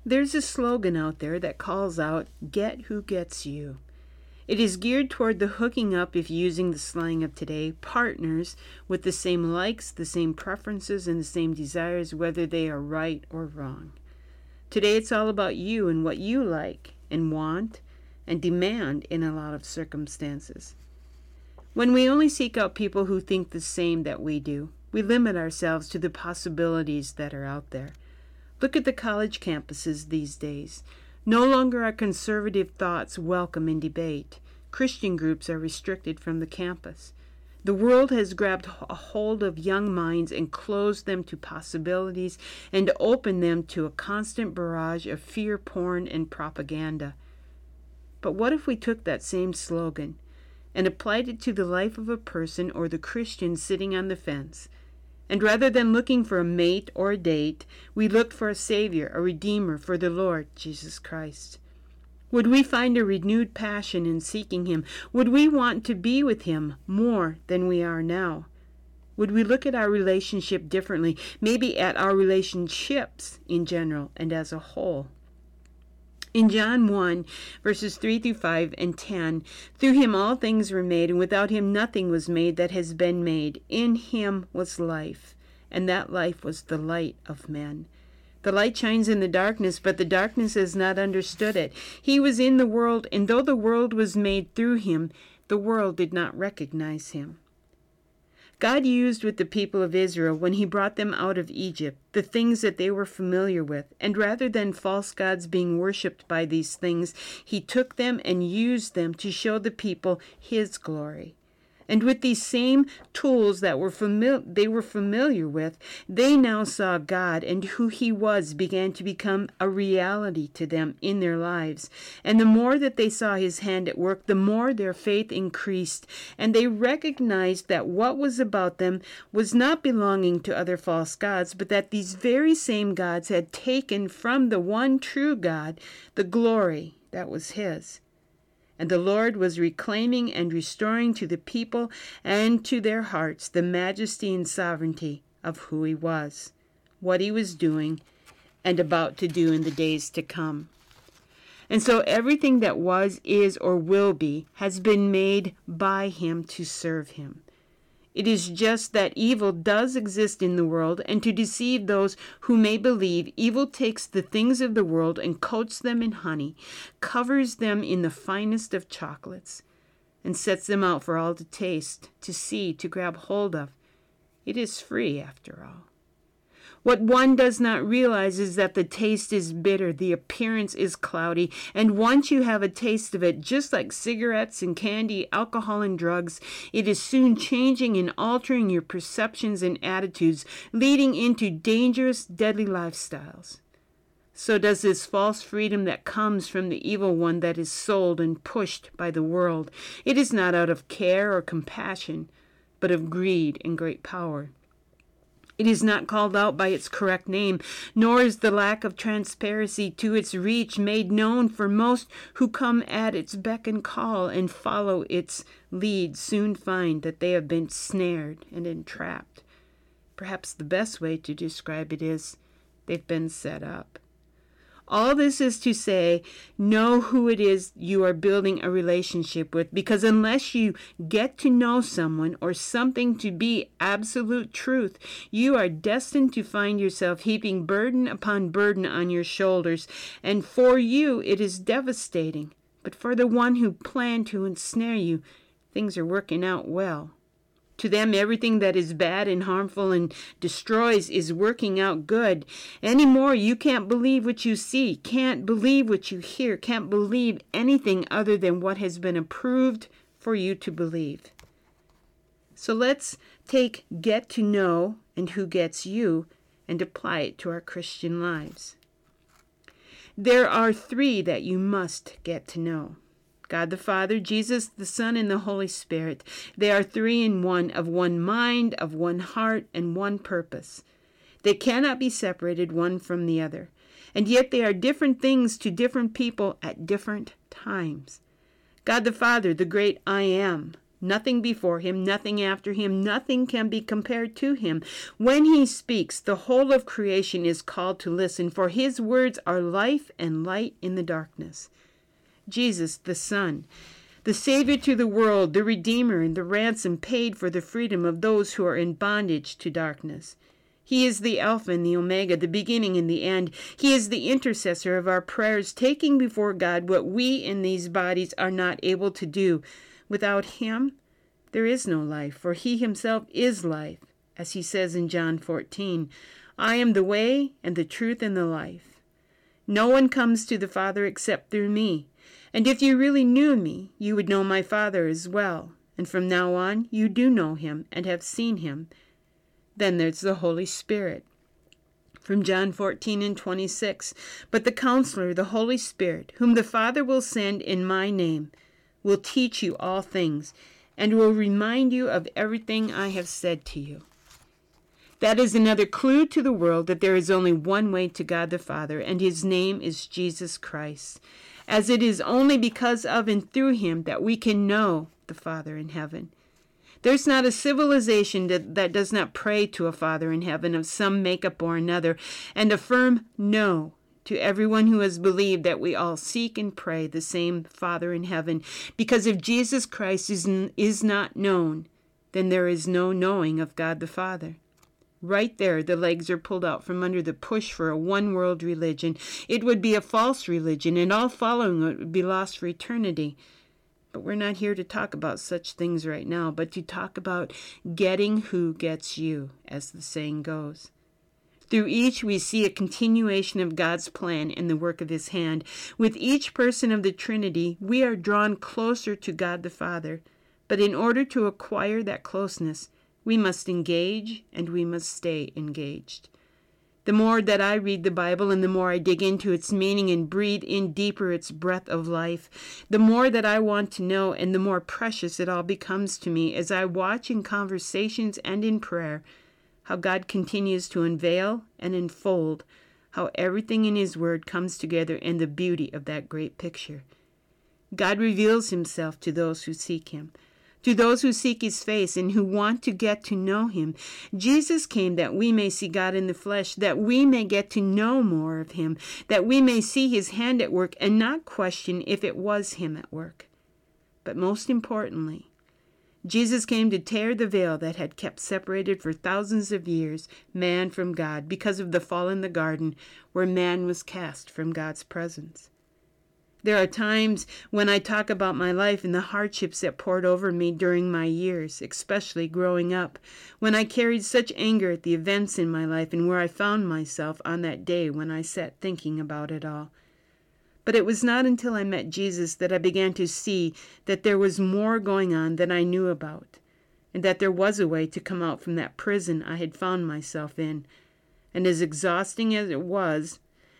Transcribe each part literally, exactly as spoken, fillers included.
There's a slogan out there that calls out, "Get who gets you." It is geared toward the hooking up, if using the slang of today, partners with the same likes, the same preferences, and the same desires, whether they are right or wrong. Today it's all about you and what you like and want and demand in a lot of circumstances. When we only seek out people who think the same that we do, we limit ourselves to the possibilities that are out there. Look at the college campuses these days. No longer are conservative thoughts welcome in debate. Christian groups are restricted from the campus. The world has grabbed a hold of young minds and closed them to possibilities and opened them to a constant barrage of fear porn and propaganda. But what if we took that same slogan and applied it to the life of a person or the Christian sitting on the fence? And rather than looking for a mate or a date, we looked for a Savior, a Redeemer, for the Lord Jesus Christ. Would we find a renewed passion in seeking Him? Would we want to be with Him more than we are now? Would we look at our relationship differently, maybe at our relationships in general and as a whole? In John one, verses three through five and ten, through Him all things were made, and without Him nothing was made that has been made. In Him was life, and that life was the light of men. The light shines in the darkness, but the darkness has not understood it. He was in the world, and though the world was made through Him, the world did not recognize Him. God used with the people of Israel, when He brought them out of Egypt, the things that they were familiar with, and rather than false gods being worshipped by these things, He took them and used them to show the people His glory. And with these same tools that were famil- they were familiar with, they now saw God, and who He was began to become a reality to them in their lives. And the more that they saw His hand at work, the more their faith increased, and they recognized that what was about them was not belonging to other false gods, but that these very same gods had taken from the one true God the glory that was His. And the Lord was reclaiming and restoring to the people and to their hearts the majesty and sovereignty of who He was, what He was doing, and about to do in the days to come. And so everything that was, is, or will be has been made by Him to serve Him. It is just that evil does exist in the world, and to deceive those who may believe, evil takes the things of the world and coats them in honey, covers them in the finest of chocolates, and sets them out for all to taste, to see, to grab hold of. It is free, after all. What one does not realize is that the taste is bitter, the appearance is cloudy, and once you have a taste of it, just like cigarettes and candy, alcohol and drugs, it is soon changing and altering your perceptions and attitudes, leading into dangerous, deadly lifestyles. So does this false freedom that comes from the evil one that is sold and pushed by the world. It is not out of care or compassion, but of greed and great power. It is not called out by its correct name, nor is the lack of transparency to its reach made known, for most who come at its beck and call and follow its lead soon find that they have been snared and entrapped. Perhaps the best way to describe it is they've been set up. All this is to say, know who it is you are building a relationship with, because unless you get to know someone or something to be absolute truth, you are destined to find yourself heaping burden upon burden on your shoulders, and for you it is devastating. But for the one who planned to ensnare you, things are working out well. To them, everything that is bad and harmful and destroys is working out good. Anymore, you can't believe what you see, can't believe what you hear, can't believe anything other than what has been approved for you to believe. So let's take get to know and who gets you and apply it to our Christian lives. There are three that you must get to know. God the Father, Jesus the Son, and the Holy Spirit. They are three in one, of one mind, of one heart, and one purpose. They cannot be separated one from the other, and yet they are different things to different people at different times. God the Father, the great I Am, Nothing before him, nothing after him, nothing can be compared to him. When he speaks, the whole of creation is called to listen, for his words are life and light in the darkness. Jesus, the Son, the Savior to the world, the Redeemer, and the ransom paid for the freedom of those who are in bondage to darkness. He is the Alpha and the Omega, the beginning and the end. He is the intercessor of our prayers, taking before God what we in these bodies are not able to do. Without him, there is no life, for he himself is life, as he says in John fourteen, I am the way and the truth and the life. No one comes to the Father except through me. And if you really knew me, you would know my Father as well. And from now on, you do know him and have seen him. Then there's the Holy Spirit. From John fourteen and twenty-six, but the Counselor, the Holy Spirit, whom the Father will send in my name, will teach you all things, and will remind you of everything I have said to you. That is another clue to the world that there is only one way to God the Father, and his name is Jesus Christ, as it is only because of and through him that we can know the Father in heaven. There's not a civilization that, that does not pray to a Father in heaven of some makeup or another, and affirm no to everyone who has believed that we all seek and pray the same Father in heaven. Because if Jesus Christ is, is not known, then there is no knowing of God the Father. Right there, the legs are pulled out from under the push for a one-world religion. It would be a false religion, and all following it would be lost for eternity. But we're not here to talk about such things right now, but to talk about getting who gets you, as the saying goes. Through each, we see a continuation of God's plan and the work of his hand. With each person of the Trinity, we are drawn closer to God the Father. But in order to acquire that closeness, we must engage and we must stay engaged. The more that I read the Bible and the more I dig into its meaning and breathe in deeper its breath of life, the more that I want to know and the more precious it all becomes to me as I watch in conversations and in prayer how God continues to unveil and unfold how everything in his word comes together in the beauty of that great picture. God reveals himself to those who seek him, to those who seek his face and who want to get to know him. Jesus came that we may see God in the flesh, that we may get to know more of him, that we may see his hand at work and not question if it was him at work. But most importantly, Jesus came to tear the veil that had kept separated for thousands of years man from God because of the fall in the garden where man was cast from God's presence. There are times when I talk about my life and the hardships that poured over me during my years, especially growing up, when I carried such anger at the events in my life and where I found myself on that day when I sat thinking about it all. But it was not until I met Jesus that I began to see that there was more going on than I knew about, and that there was a way to come out from that prison I had found myself in. And as exhausting as it was,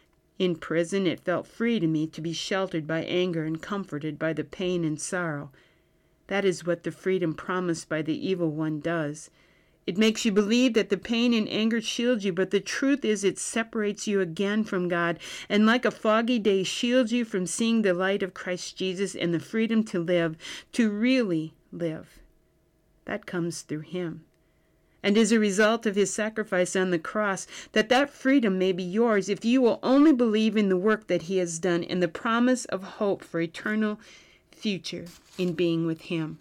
in prison it felt free to me to be sheltered by anger and comforted by the pain and sorrow. That is what the freedom promised by the evil one does. It makes you believe that the pain and anger shield you, but the truth is it separates you again from God, and like a foggy day shields you from seeing the light of Christ Jesus and the freedom to live, to really live. That comes through him. And is a result of his sacrifice on the cross, that that freedom may be yours if you will only believe in the work that he has done and the promise of hope for eternal future in being with him.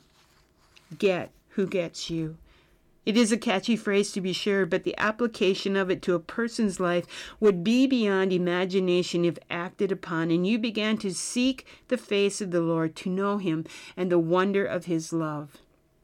Get who gets you. It is a catchy phrase to be sure, but the application of it to a person's life would be beyond imagination if acted upon, and you began to seek the face of the Lord, to know him and the wonder of his love.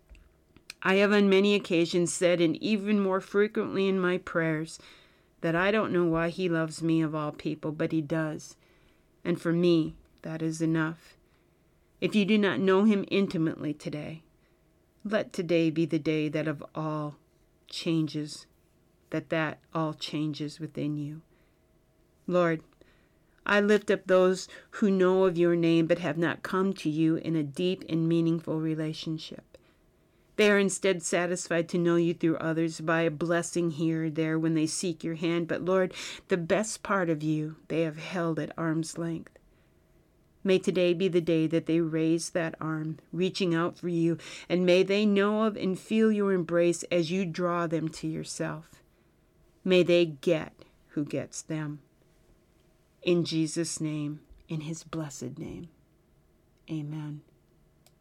I have on many occasions said, and even more frequently in my prayers, that I don't know why he loves me of all people, but he does. And for me, that is enough. If you do not know him intimately today, let today be the day that of all changes, that that all changes within you. Lord, I lift up those who know of your name but have not come to you in a deep and meaningful relationship. They are instead satisfied to know you through others by a blessing here or there when they seek your hand. But Lord, the best part of you they have held at arm's length. May today be the day that they raise that arm, reaching out for you, and may they know of and feel your embrace as you draw them to yourself. May they get who gets them. In Jesus' name, in his blessed name, amen.